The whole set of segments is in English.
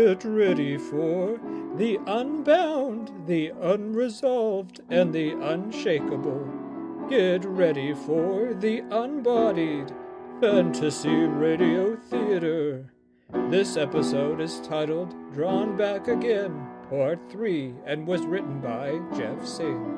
Get ready for the unbound, the unresolved, and the unshakable. Get ready for the unbodied fantasy radio theater. This episode is titled Drawn Back Again, Part 3, and was written by Jeff Singh.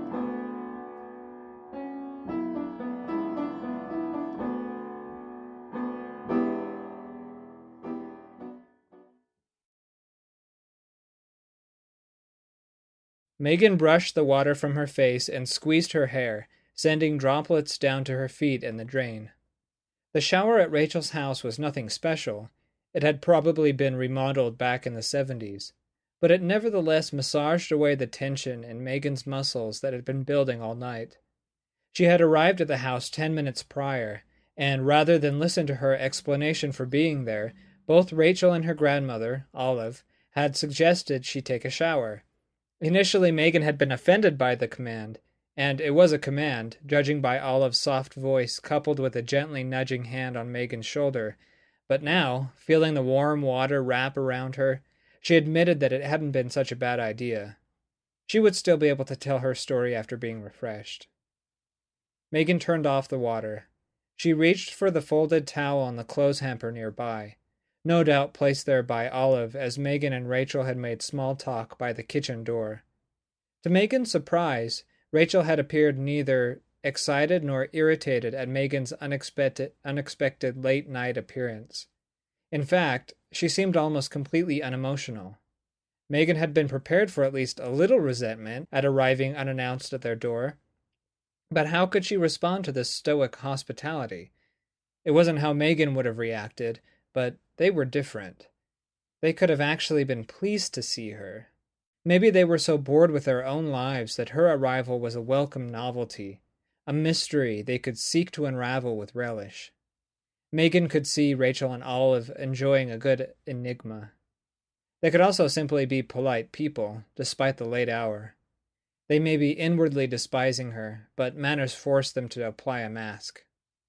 Megan brushed the water from her face and squeezed her hair, sending droplets down to her feet in the drain. The shower at Rachel's house was nothing special. It had probably been remodeled back in the 70s, but it nevertheless massaged away the tension in Megan's muscles that had been building all night. She had arrived at the house 10 minutes prior, and rather than listen to her explanation for being there, both Rachel and her grandmother, Olive, had suggested she take a shower. Initially, Megan had been offended by the command, and it was a command, judging by Olive's soft voice coupled with a gently nudging hand on Megan's shoulder. But now, feeling the warm water wrap around her, she admitted that it hadn't been such a bad idea. She would still be able to tell her story after being refreshed. Megan turned off the water. She reached for the folded towel on the clothes hamper nearby, no doubt placed there by Olive as Megan and Rachel had made small talk by the kitchen door. To Megan's surprise, Rachel had appeared neither excited nor irritated at Megan's unexpected late-night appearance. In fact, she seemed almost completely unemotional. Megan had been prepared for at least a little resentment at arriving unannounced at their door. But how could she respond to this stoic hospitality? It wasn't how Megan would have reacted, but they were different. They could have actually been pleased to see her. Maybe they were so bored with their own lives that her arrival was a welcome novelty, a mystery they could seek to unravel with relish. Megan could see Rachel and Olive enjoying a good enigma. They could also simply be polite people, despite the late hour. They may be inwardly despising her, but manners forced them to apply a mask.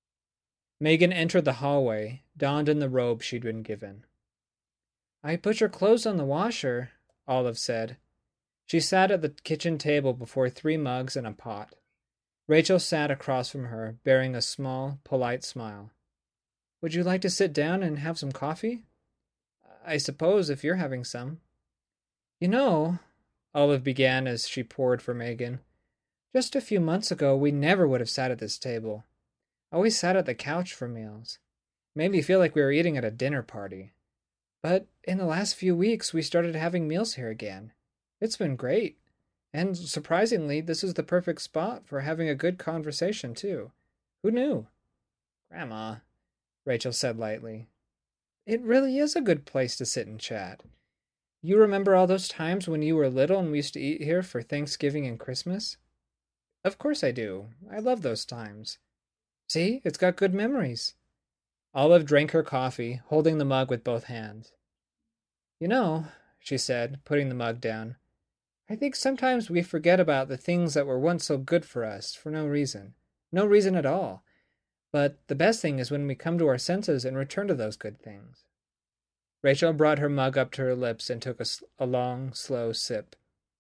Megan entered the hallway, donned in the robe she'd been given. "I put your clothes on the washer," Olive said. She sat at the kitchen table before 3 mugs and a pot. Rachel sat across from her, bearing a small, polite smile. "Would you like to sit down and have some coffee?" "I suppose, if you're having some." "You know," Olive began as she poured for Megan, "just a few months ago we never would have sat at this table. Always sat at the couch for meals. Made me feel like we were eating at a dinner party. But in the last few weeks we started having meals here again. It's been great. And surprisingly, this is the perfect spot for having a good conversation, too. Who knew?" "Grandma," Rachel said lightly, "it really is a good place to sit and chat. You remember all those times when you were little and we used to eat here for Thanksgiving and Christmas?" "Of course I do. I love those times." "See, it's got good memories." Olive drank her coffee, holding the mug with both hands. "You know," she said, putting the mug down, "I think sometimes we forget about the things that were once so good for us for no reason. No reason at all. But the best thing is when we come to our senses and return to those good things." Rachel brought her mug up to her lips and took a long, slow sip.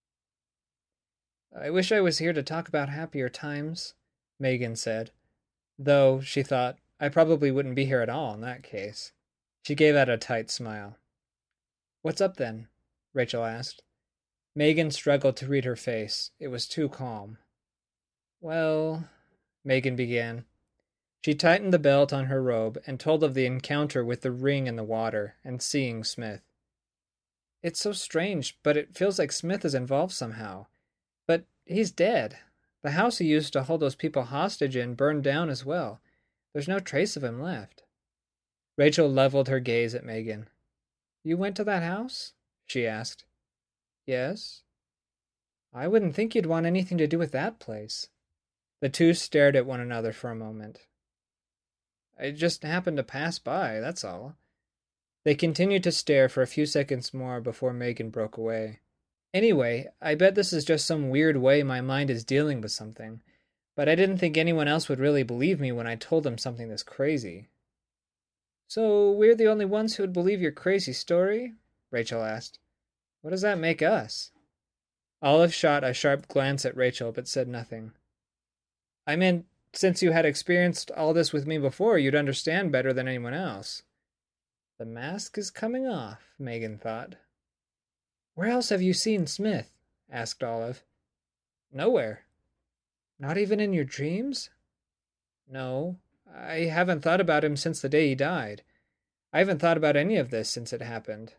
"I wish I was here to talk about happier times," Megan said. Though, she thought, I probably wouldn't be here at all in that case. She gave out a tight smile. "What's up then?" Rachel asked. Megan struggled to read her face. It was too calm. "Well," Megan began. She tightened the belt on her robe and told of the encounter with the ring in the water and seeing Smith. "It's so strange, but it feels like Smith is involved somehow. But he's dead. The house he used to hold those people hostage in burned down as well. There's no trace of him left." Rachel leveled her gaze at Megan. "You went to that house?" she asked. "Yes." "I wouldn't think you'd want anything to do with that place." The two stared at one another for a moment. "I just happened to pass by, that's all." They continued to stare for a few seconds more before Megan broke away. "Anyway, I bet this is just some weird way my mind is dealing with something. But I didn't think anyone else would really believe me when I told them something this crazy." "So we're the only ones who would believe your crazy story?" Rachel asked. What does that make us? Olive shot a sharp glance at Rachel, but said nothing. I meant, since you had experienced all this with me before, you'd understand better than anyone else. The mask is coming off, Megan thought. Where else have you seen Smith? Asked Olive. Nowhere. Not even in your dreams? No, I haven't thought about him since the day he died. I haven't thought about any of this since it happened.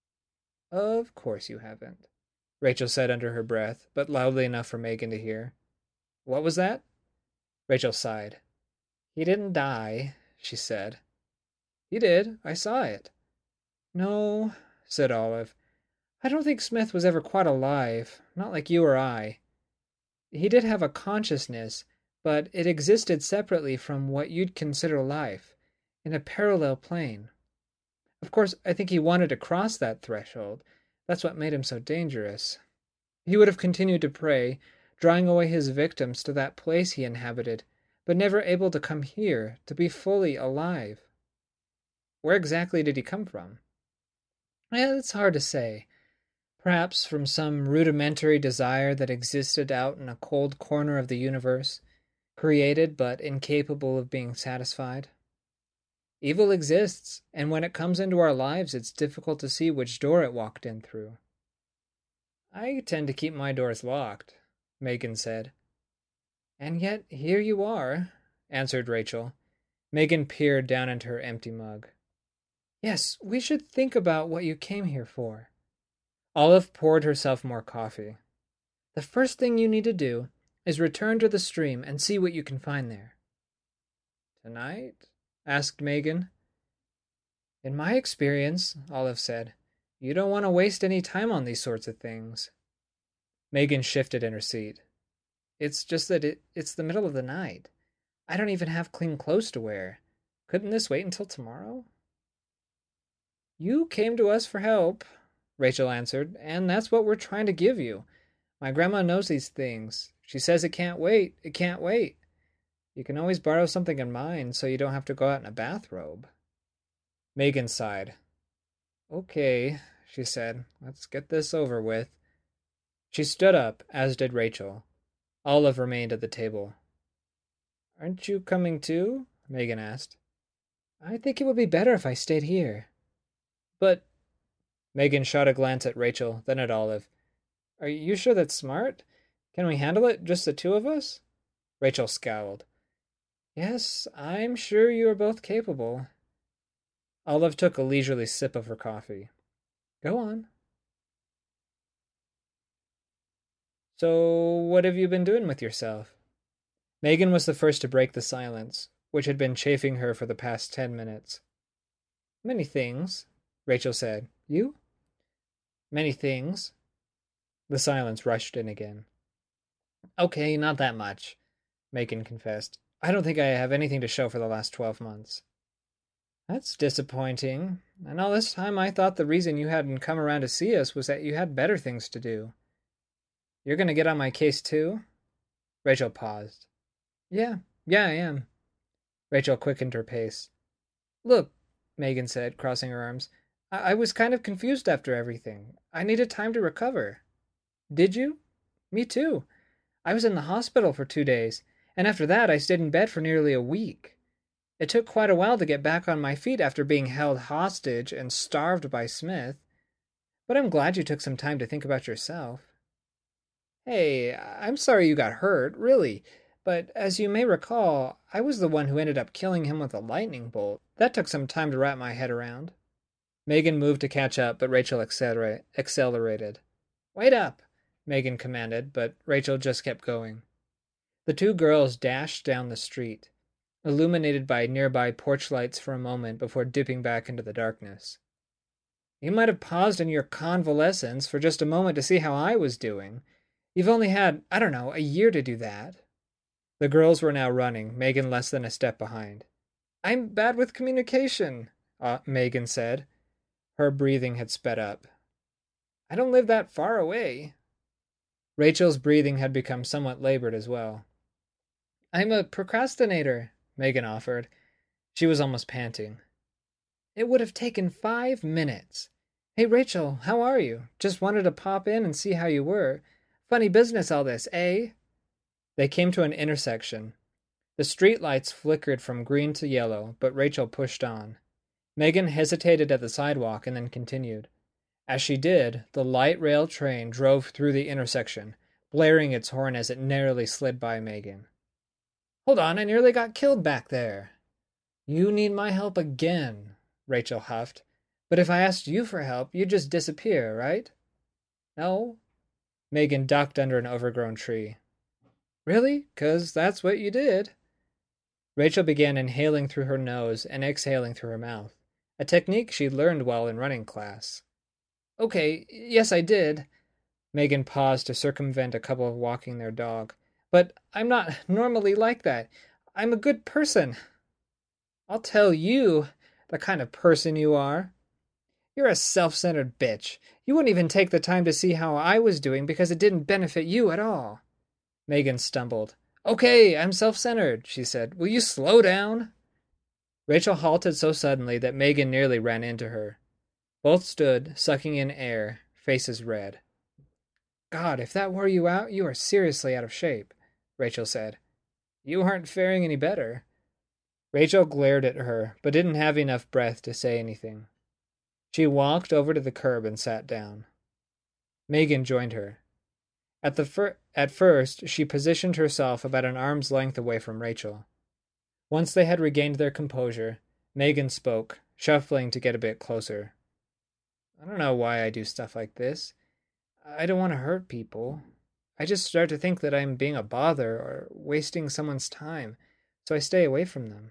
Of course you haven't, Rachel said under her breath, but loudly enough for Megan to hear. What was that? Rachel sighed. He didn't die, she said. He did. I saw it. No, said Olive. I don't think Smith was ever quite alive, not like you or I. He did have a consciousness, but it existed separately from what you'd consider life, in a parallel plane. Of course, I think he wanted to cross that threshold. That's what made him so dangerous. He would have continued to prey, drawing away his victims to that place he inhabited, but never able to come here, to be fully alive. Where exactly did he come from? Well, it's hard to say. Perhaps from some rudimentary desire that existed out in a cold corner of the universe, created but incapable of being satisfied. Evil exists, and when it comes into our lives, it's difficult to see which door it walked in through. I tend to keep my doors locked, Megan said. And yet here you are, answered Rachel. Megan peered down into her empty mug. Yes, we should think about what you came here for. Olive poured herself more coffee. The first thing you need to do is return to the stream and see what you can find there. Tonight? Asked Megan. In my experience, Olive said, you don't want to waste any time on these sorts of things. Megan shifted in her seat. It's just that it's the middle of the night. I don't even have clean clothes to wear. Couldn't this wait until tomorrow? You came to us for help, Rachel answered, and that's what we're trying to give you. My grandma knows these things. She says it can't wait. It can't wait. You can always borrow something of mine so you don't have to go out in a bathrobe. Megan sighed. Okay, she said. Let's get this over with. She stood up, as did Rachel. Olive remained at the table. Aren't you coming too? Megan asked. I think it would be better if I stayed here. But... Megan shot a glance at Rachel, then at Olive. Are you sure that's smart? Can we handle it, just the two of us? Rachel scowled. Yes, I'm sure you are both capable. Olive took a leisurely sip of her coffee. Go on. So, what have you been doing with yourself? Megan was the first to break the silence, which had been chafing her for the past 10 minutes. Many things, Rachel said. You? Many things. The silence rushed in again. Okay, not that much, Megan confessed. I don't think I have anything to show for the last 12 months. That's disappointing. And all this time I thought the reason you hadn't come around to see us was that you had better things to do. You're going to get on my case too? Rachel paused. Yeah, I am. Rachel quickened her pace. Look, Megan said, crossing her arms. I was kind of confused after everything. I needed time to recover. Did you? Me too. I was in the hospital for 2 days, and after that I stayed in bed for nearly a week. It took quite a while to get back on my feet after being held hostage and starved by Smith. But I'm glad you took some time to think about yourself. Hey, I'm sorry you got hurt, really. But as you may recall, I was the one who ended up killing him with a lightning bolt. That took some time to wrap my head around. Megan moved to catch up, but Rachel accelerated. Wait up, Megan commanded, but Rachel just kept going. The two girls dashed down the street, illuminated by nearby porch lights for a moment before dipping back into the darkness. You might have paused in your convalescence for just a moment to see how I was doing. You've only had, I don't know, a year to do that. The girls were now running, Megan less than a step behind. I'm bad with communication, Megan said. Her breathing had sped up. I don't live that far away. Rachel's breathing had become somewhat labored as well. I'm a procrastinator, Megan offered. She was almost panting. It would have taken 5 minutes. Hey, Rachel, how are you? Just wanted to pop in and see how you were. Funny business all this, eh? They came to an intersection. The street lights flickered from green to yellow, but Rachel pushed on. Megan hesitated at the sidewalk and then continued. As she did, the light rail train drove through the intersection, blaring its horn as it narrowly slid by Megan. Hold on, I nearly got killed back there. You need my help again, Rachel huffed. But if I asked you for help, you'd just disappear, right? No. Megan ducked under an overgrown tree. Really? 'Cause that's what you did. Rachel began inhaling through her nose and exhaling through her mouth, a technique she'd learned while in running class. Okay, yes, I did. Megan paused to circumvent a couple walking their dog. But I'm not normally like that. I'm a good person. I'll tell you the kind of person you are. You're a self-centered bitch. You wouldn't even take the time to see how I was doing because it didn't benefit you at all. Megan stumbled. Okay, I'm self-centered, she said. Will you slow down? Rachel halted so suddenly that Megan nearly ran into her. Both stood, sucking in air, faces red. God, if that wore you out, you are seriously out of shape, Rachel said. You aren't faring any better. Rachel glared at her, but didn't have enough breath to say anything. She walked over to the curb and sat down. Megan joined her. At first, she positioned herself about an arm's length away from Rachel. Once they had regained their composure, Megan spoke, shuffling to get a bit closer. I don't know why I do stuff like this. I don't want to hurt people. I just start to think that I'm being a bother or wasting someone's time, so I stay away from them.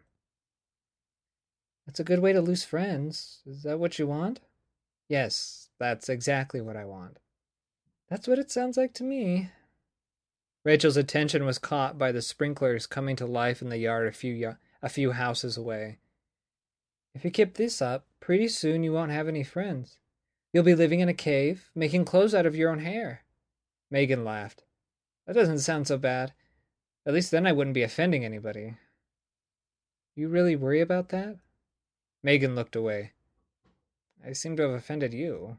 That's a good way to lose friends. Is that what you want? Yes, that's exactly what I want. That's what it sounds like to me. Rachel's attention was caught by the sprinklers coming to life in the yard a few houses away. If you keep this up, pretty soon you won't have any friends. You'll be living in a cave, making clothes out of your own hair. Megan laughed. That doesn't sound so bad. At least then I wouldn't be offending anybody. You really worry about that? Megan looked away. I seem to have offended you.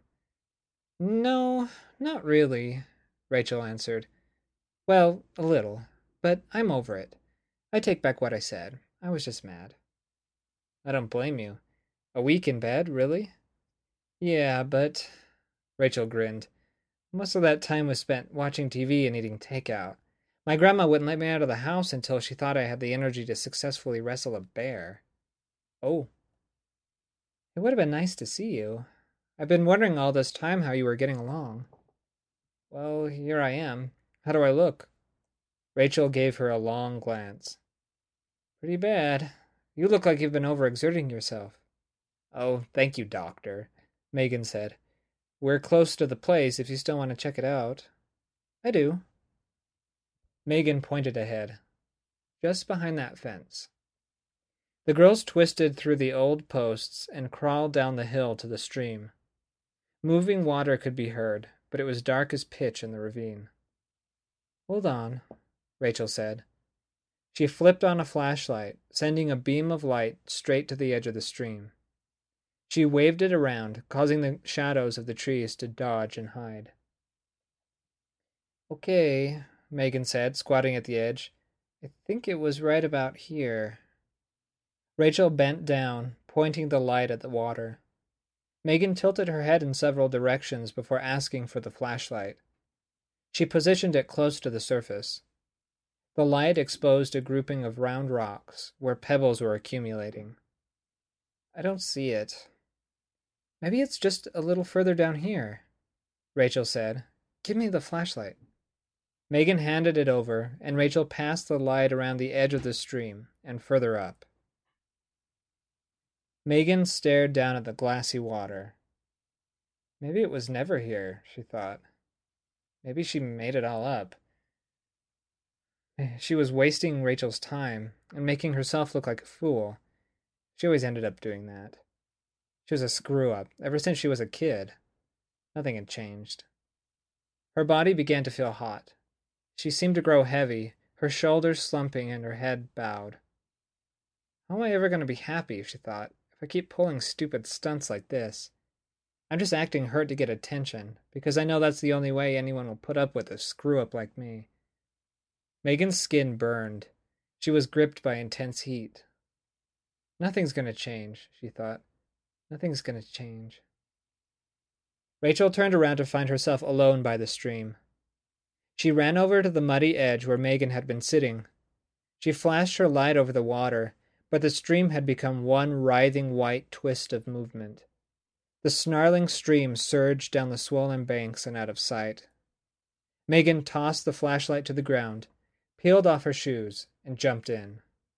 No, not really, Rachel answered. Well, a little, but I'm over it. I take back what I said. I was just mad. I don't blame you. A week in bed, really? Yeah, but... Rachel grinned. Most of that time was spent watching TV and eating takeout. My grandma wouldn't let me out of the house until she thought I had the energy to successfully wrestle a bear. Oh. It would have been nice to see you. I've been wondering all this time how you were getting along. Well, here I am. How do I look? Rachel gave her a long glance. Pretty bad. You look like you've been overexerting yourself. Oh, thank you, doctor, Megan said. We're close to the place if you still want to check it out. I do. Megan pointed ahead. Just behind that fence. The girls twisted through the old posts and crawled down the hill to the stream. Moving water could be heard, but it was dark as pitch in the ravine. Hold on, Rachel said. She flipped on a flashlight, sending a beam of light straight to the edge of the stream. She waved it around, causing the shadows of the trees to dodge and hide. Okay, Megan said, squatting at the edge. I think it was right about here. Rachel bent down, pointing the light at the water. Megan tilted her head in several directions before asking for the flashlight. She positioned it close to the surface. The light exposed a grouping of round rocks where pebbles were accumulating. I don't see it. Maybe it's just a little further down here, Rachel said. Give me the flashlight. Megan handed it over, and Rachel passed the light around the edge of the stream and further up. Megan stared down at the glassy water. Maybe it was never here, she thought. Maybe she made it all up. She was wasting Rachel's time and making herself look like a fool. She always ended up doing that. She was a screw-up ever since she was a kid. Nothing had changed. Her body began to feel hot. She seemed to grow heavy, her shoulders slumping and her head bowed. How am I ever going to be happy, she thought, if I keep pulling stupid stunts like this? I'm just acting hurt to get attention, because I know that's the only way anyone will put up with a screw-up like me. Megan's skin burned. She was gripped by intense heat. Nothing's going to change, she thought. Nothing's going to change. Rachel turned around to find herself alone by the stream. She ran over to the muddy edge where Megan had been sitting. She flashed her light over the water, but the stream had become one writhing white twist of movement. The snarling stream surged down the swollen banks and out of sight. Megan tossed the flashlight to the ground, peeled off her shoes, and jumped in.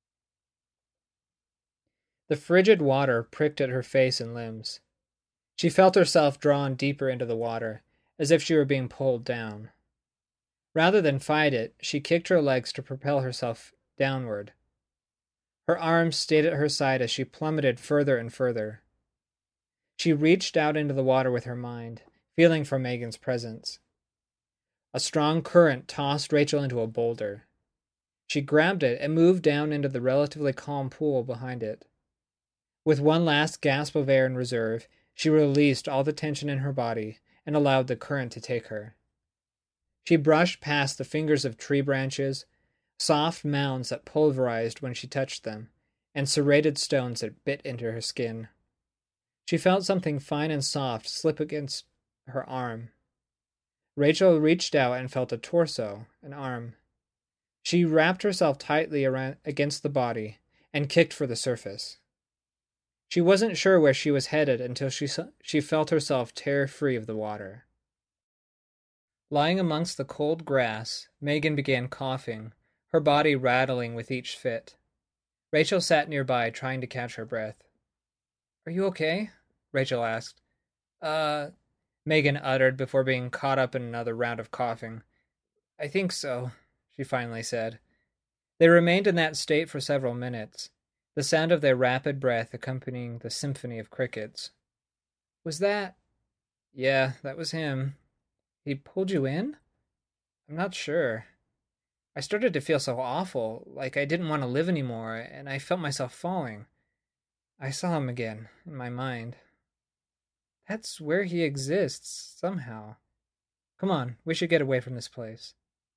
The frigid water pricked at her face and limbs. She felt herself drawn deeper into the water, as if she were being pulled down. Rather than fight it, she kicked her legs to propel herself downward. Her arms stayed at her side as she plummeted further and further. She reached out into the water with her mind, feeling for Megan's presence. A strong current tossed Rachel into a boulder. She grabbed it and moved down into the relatively calm pool behind it. With one last gasp of air in reserve, she released all the tension in her body and allowed the current to take her. She brushed past the fingers of tree branches, soft mounds that pulverized when she touched them, and serrated stones that bit into her skin. She felt something fine and soft slip against her arm. Rachel reached out and felt a torso, an arm. She wrapped herself tightly around against the body and kicked for the surface. She wasn't sure where she was headed until she felt herself tear free of the water. Lying amongst the cold grass, Megan began coughing, her body rattling with each fit. Rachel sat nearby, trying to catch her breath. "Are you okay?" Rachel asked. Megan uttered before being caught up in another round of coughing. "I think so," she finally said. They remained in that state for several minutes, the sound of their rapid breath accompanying the symphony of crickets. "Was that—" "Yeah, that was him." "He pulled you in?" "I'm not sure. I started to feel so awful, like I didn't want to live anymore, and I felt myself falling. I saw him again, in my mind. That's where he exists, somehow. Come on, we should get away from this place."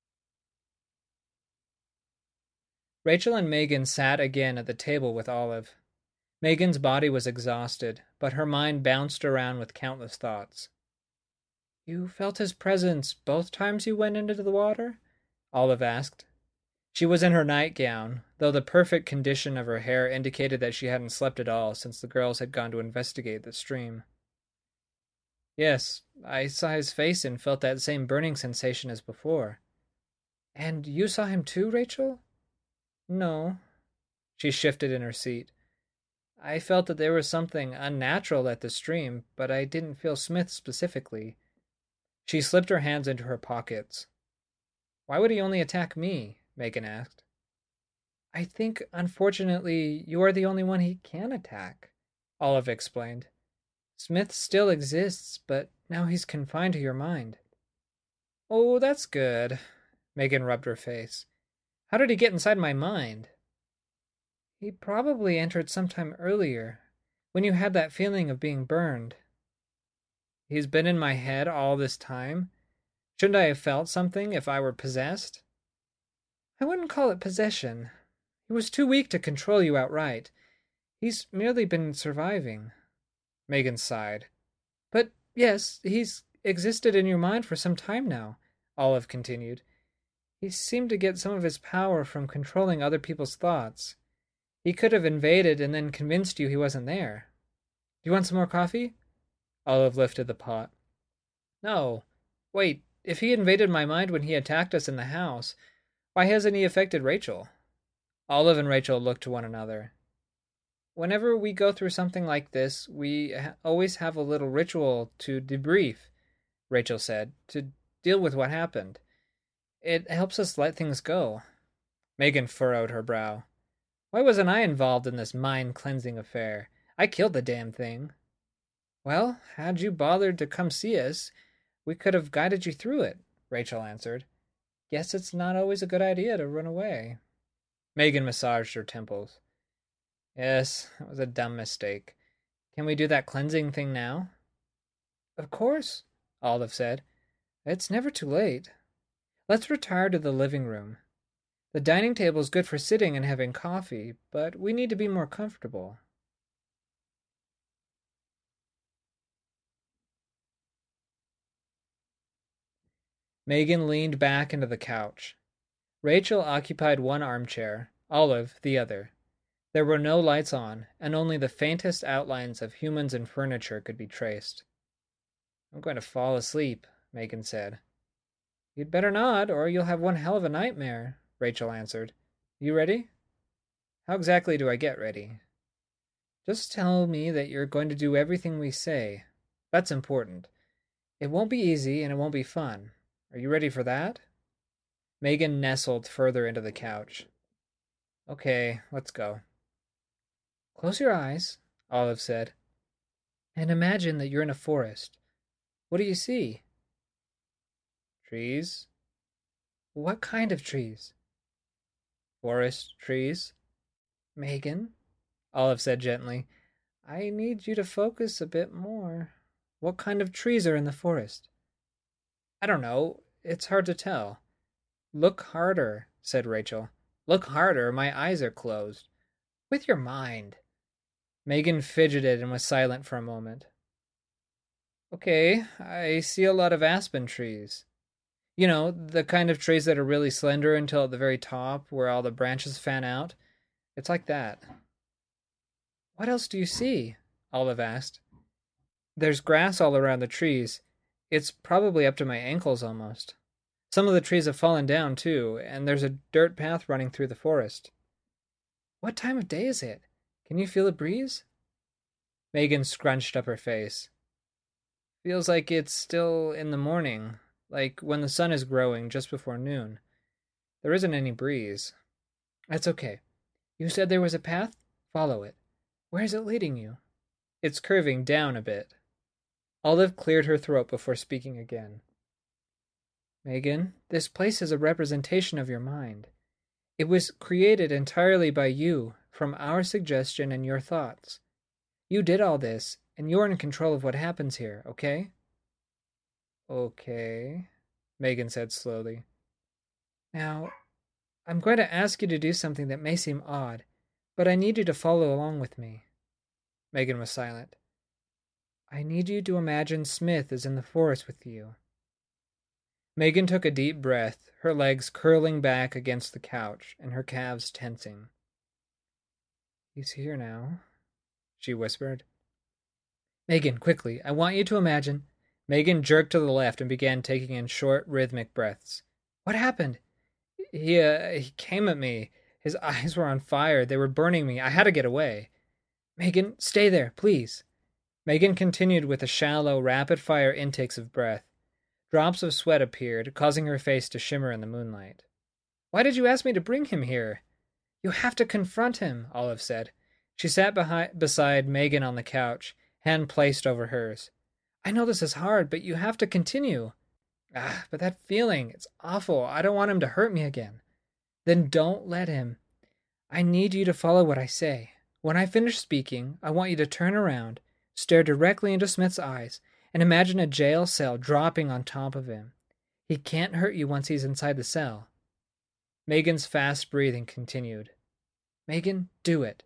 Rachel and Megan sat again at the table with Olive. Megan's body was exhausted, but her mind bounced around with countless thoughts. "You felt his presence both times you went into the water?" Olive asked. She was in her nightgown, though the perfect condition of her hair indicated that she hadn't slept at all since the girls had gone to investigate the stream. "Yes, I saw his face and felt that same burning sensation as before." "And you saw him too, Rachel?" "No." She shifted in her seat. "I felt that there was something unnatural at the stream, but I didn't feel Smith specifically." She slipped her hands into her pockets. "Why would he only attack me?" Megan asked. "I think, unfortunately, you are the only one he can attack," Olive explained. "Smith still exists, but now he's confined to your mind." "Oh, that's good." Megan rubbed her face. "How did he get inside my mind?" "He probably entered sometime earlier, when you had that feeling of being burned." "He's been in my head all this time? Shouldn't I have felt something if I were possessed?" "I wouldn't call it possession. He was too weak to control you outright. He's merely been surviving." Megan sighed. "But yes, he's existed in your mind for some time now," Olive continued. "He seemed to get some of his power from controlling other people's thoughts. He could have invaded and then convinced you he wasn't there. Do you want some more coffee?" Olive lifted the pot. "No. Wait, if he invaded my mind when he attacked us in the house, why hasn't he affected Rachel?" Olive and Rachel looked to one another. "Whenever we go through something like this, we always have a little ritual to debrief," Rachel said, "to deal with what happened. It helps us let things go." Megan furrowed her brow. "Why wasn't I involved in this mind-cleansing affair? I killed the damn thing." "Well, had you bothered to come see us, we could have guided you through it," Rachel answered. "Guess it's not always a good idea to run away." Megan massaged her temples. "Yes, it was a dumb mistake. Can we do that cleansing thing now?" Of course, Olive said. It's never too late. Let's retire to the living room. The dining table is good for sitting and having coffee, but we need to be more comfortable. Megan leaned back into the couch. Rachel occupied one armchair, Olive the other. There were no lights on, and only the faintest outlines of humans and furniture could be traced. I'm going to fall asleep, Megan said. You'd better not, or you'll have one hell of a nightmare, Rachel answered. You ready? How exactly do I get ready? Just tell me that you're going to do everything we say. That's important. It won't be easy, and it won't be fun. Are you ready for that? Megan nestled further into the couch. Okay, let's go. Close your eyes, Olive said, and imagine that you're in a forest. What do you see? Trees. What kind of trees? Forest trees. Megan, Olive said gently, I need you to focus a bit more. What kind of trees are in the forest? I don't know. It's hard to tell. Look harder, said Rachel. Look harder. My eyes are closed. With your mind. Megan fidgeted and was silent for a moment. Okay, I see a lot of aspen trees. You know, the kind of trees that are really slender until at the very top, where all the branches fan out. It's like that. What else do you see? Olive asked. There's grass all around the trees. It's probably up to my ankles almost. Some of the trees have fallen down, too, and there's a dirt path running through the forest. What time of day is it? Can you feel the breeze? Megan scrunched up her face. Feels like it's still in the morning, like when the sun is growing just before noon. There isn't any breeze. That's okay. You said there was a path? Follow it. Where is it leading you? It's curving down a bit. Olive cleared her throat before speaking again. Megan, this place is a representation of your mind. It was created entirely by you, from our suggestion and your thoughts. You did all this, and you're in control of what happens here, okay? Okay, Megan said slowly. Now, I'm going to ask you to do something that may seem odd, but I need you to follow along with me. Megan was silent. I need you to imagine Smith is in the forest with you. Megan took a deep breath, her legs curling back against the couch and her calves tensing. He's here now, she whispered. Megan, quickly, I want you to imagine. Megan jerked to the left and began taking in short, rhythmic breaths. What happened? He came at me. His eyes were on fire. They were burning me. I had to get away. Megan, stay there, please. Megan continued with the shallow, rapid-fire intakes of breath. Drops of sweat appeared, causing her face to shimmer in the moonlight. Why did you ask me to bring him here? You have to confront him, Olive said. She sat beside Megan on the couch, hand placed over hers. I know this is hard, but you have to continue. But that feeling, it's awful. I don't want him to hurt me again. Then don't let him. I need you to follow what I say. When I finish speaking, I want you to turn around, stare directly into Smith's eyes, and imagine a jail cell dropping on top of him. He can't hurt you once he's inside the cell. Megan's fast breathing continued. Megan, do it.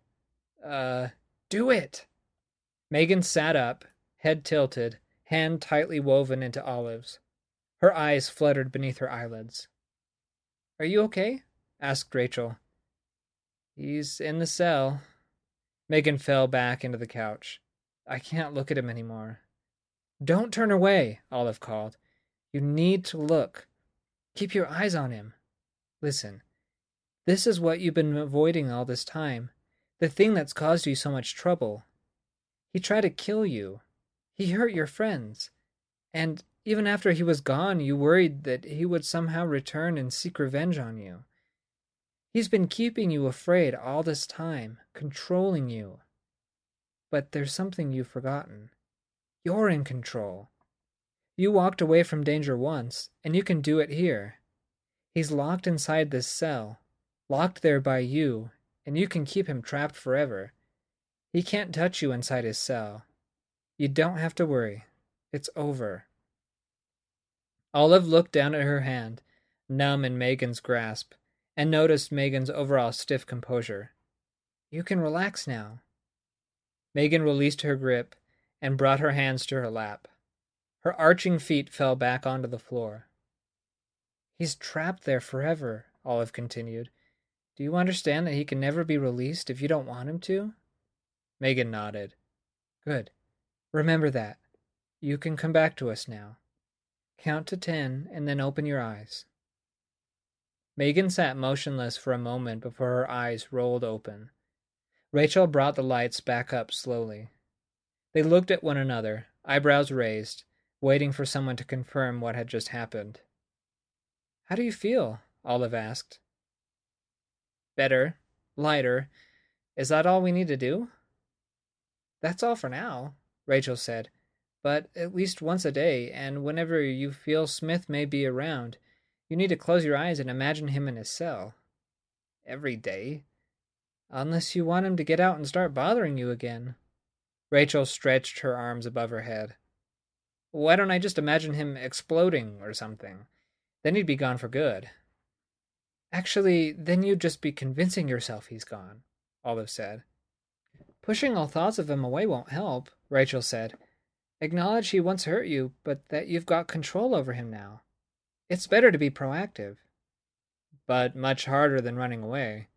Do it! Megan sat up, head tilted, hand tightly woven into Olive's. Her eyes fluttered beneath her eyelids. Are you okay? Asked Rachel. He's in the cell. Megan fell back into the couch. I can't look at him anymore. Don't turn away, Olive called. You need to look. Keep your eyes on him. Listen, this is what you've been avoiding all this time. The thing that's caused you so much trouble. He tried to kill you. He hurt your friends. And even after he was gone, you worried that he would somehow return and seek revenge on you. He's been keeping you afraid all this time, controlling you. But there's something you've forgotten. You're in control. You walked away from danger once, and you can do it here. He's locked inside this cell, locked there by you, and you can keep him trapped forever. He can't touch you inside his cell. You don't have to worry. It's over. Olive looked down at her hand, numb in Megan's grasp, and noticed Megan's overall stiff composure. You can relax now. Megan released her grip and brought her hands to her lap. Her arching feet fell back onto the floor. He's trapped there forever, Olive continued. Do you understand that he can never be released if you don't want him to? Megan nodded. Good. Remember that. You can come back to us now. Count to 10 and then open your eyes. Megan sat motionless for a moment before her eyes rolled open. Rachel brought the lights back up slowly. They looked at one another, eyebrows raised, waiting for someone to confirm what had just happened. How do you feel? Olive asked. Better. Lighter. Is that all we need to do? That's all for now, Rachel said. But at least once a day, and whenever you feel Smith may be around, you need to close your eyes and imagine him in his cell. Every day? Unless you want him to get out and start bothering you again. Rachel stretched her arms above her head. Why don't I just imagine him exploding or something? Then he'd be gone for good. Actually, then you'd just be convincing yourself he's gone, Olive said. Pushing all thoughts of him away won't help, Rachel said. Acknowledge he once hurt you, but that you've got control over him now. It's better to be proactive. But much harder than running away.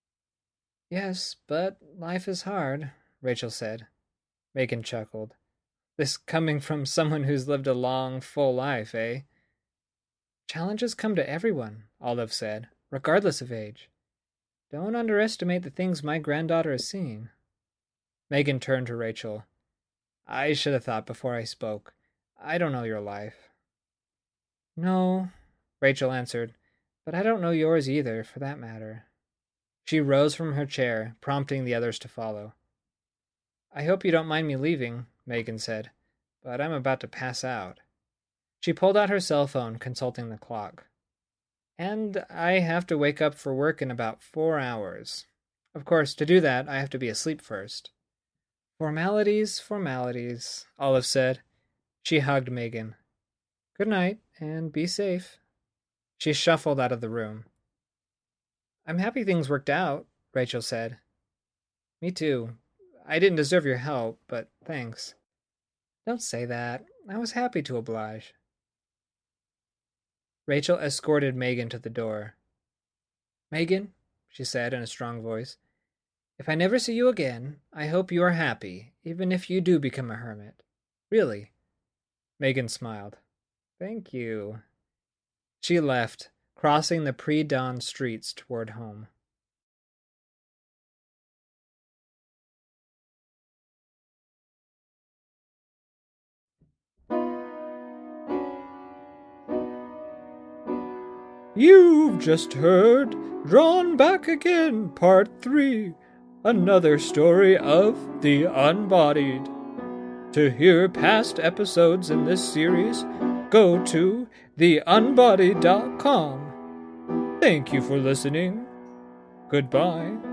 Yes, but life is hard, Rachel said. Megan chuckled. This coming from someone who's lived a long, full life, eh? Challenges come to everyone, Olive said, regardless of age. Don't underestimate the things my granddaughter has seen. Megan turned to Rachel. I should have thought before I spoke. I don't know your life. No, Rachel answered, but I don't know yours either, for that matter. She rose from her chair, prompting the others to follow. I hope you don't mind me leaving, Megan said, but I'm about to pass out. She pulled out her cell phone, consulting the clock. And I have to wake up for work in about 4 hours. Of course, to do that, I have to be asleep first. Formalities, formalities, Olive said. She hugged Megan. Good night, and be safe. She shuffled out of the room. I'm happy things worked out, Rachel said. Me too. I didn't deserve your help, but thanks. Don't say that. I was happy to oblige. Rachel escorted Megan to the door. Megan, she said in a strong voice, if I never see you again, I hope you are happy, even if you do become a hermit. Really. Megan smiled. Thank you. She left, crossing the pre-dawn streets toward home. You've just heard Drawn Back Again, Part 3, another story of The Unbodied. To hear past episodes in this series, go to theunbodied.com. Thank you for listening. Goodbye.